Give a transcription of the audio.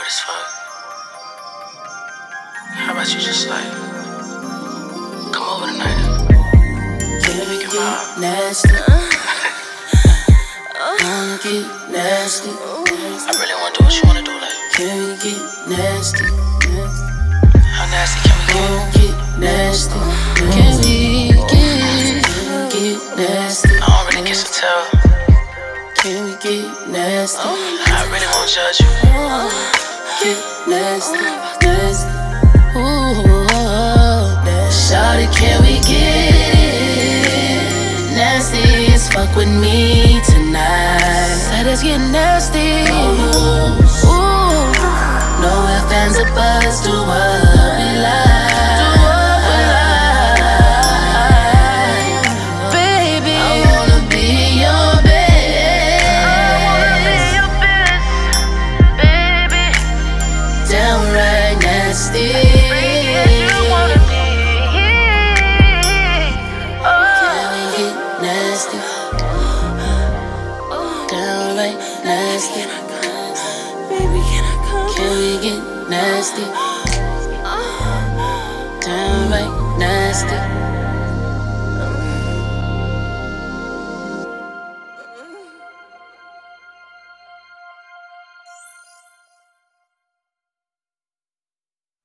bored as fuck. How about you just like come over tonight? Can we get nasty? Wanna get nasty? I really wanna do what you wanna do, like. Can we get nasty? How nasty can we Wanna get? get nasty? Can we get nasty? I don't really kiss and tell. Can we get nasty? I really won't judge you. Get nasty, nasty. Ooh, shawty, can we get it? Nasty as fuck with me tonight. Said it's getting nasty. Ooh, no ifs, ands, or buts, do what we like. Baby, I wanna be your downright nasty. Can we get nasty? Downright nasty. Baby, can I come? Can we get nasty? Downright nasty.